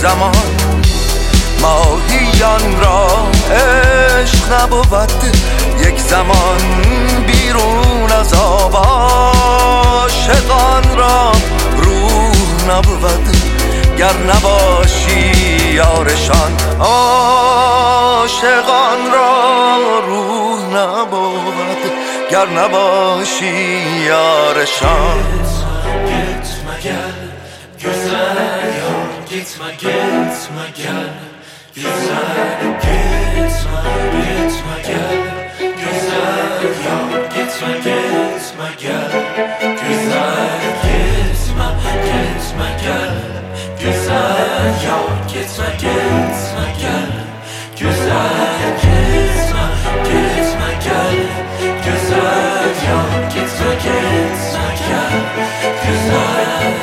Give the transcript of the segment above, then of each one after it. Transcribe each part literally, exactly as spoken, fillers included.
زمان ماهیان را عشق نبود، یک زمان بیرون از آب عاشقان را روح نبود، گر نباشی یارشان عاشقان را روح نبود، گر نباشی یارشان. Gitme gel güzel yar, gitme gitme gel güzel, gitme gitme gel güzel yar, gitme gitme gel güzel, gitme gitme gel güzel yar, gitme gitme gel güzel, gitme gitme gel güzel yar, gitme gitme gel güzel.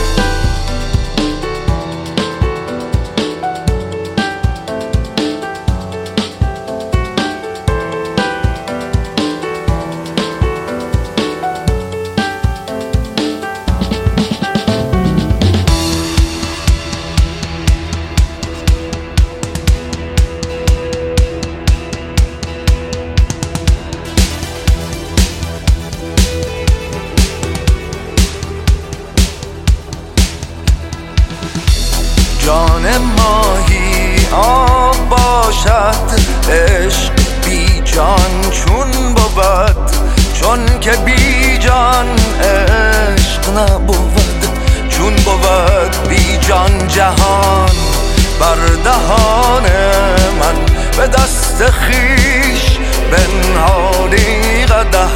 جان ماهی آب باشد، عشق بی جان چون بود، چون که بی جان عشق نبود، چون بود بی جان جهان بر دهان من، به دست خویش بنهادی قدح،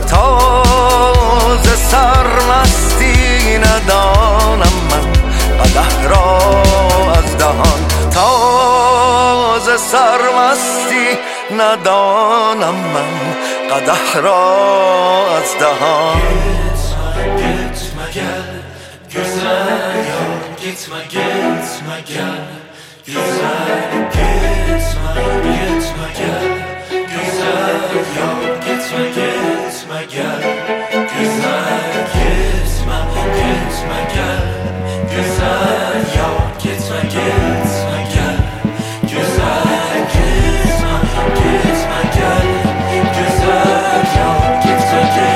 تازه سرمستی ندانم من قدح را از دهان، تازه سرمستی ندانم من قدح را از دهان. Gitme gel güzel yar, gitme gitme gel güzel, gitme gitme gel güzel yar, gitme gitme gel güzel, gitme gitme gel güzel yar, gitme gitme gel güzel, gitme gitme gel güzel yar, gitme gitme gel.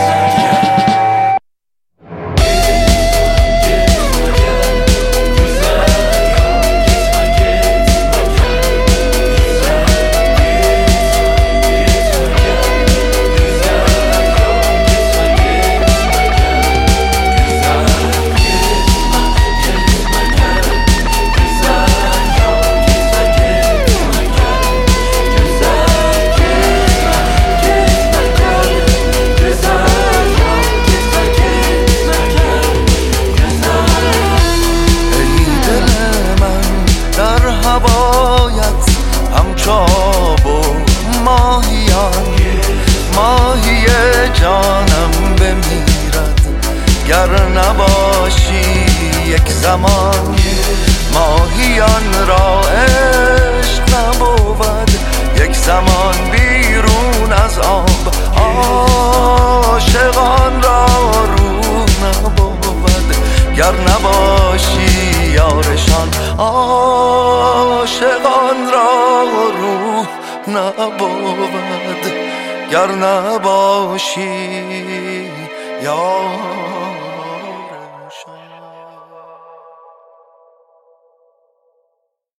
همچاب و ماهیان، ماهی جانم بمیرد گر نباشی یک زمان، ماهیان را عشق نبود، یک زمان بیرون از آب عاشقان را روح نبود، گر نباشی یارشان عاشقان را روح نبود، گر نباشی یار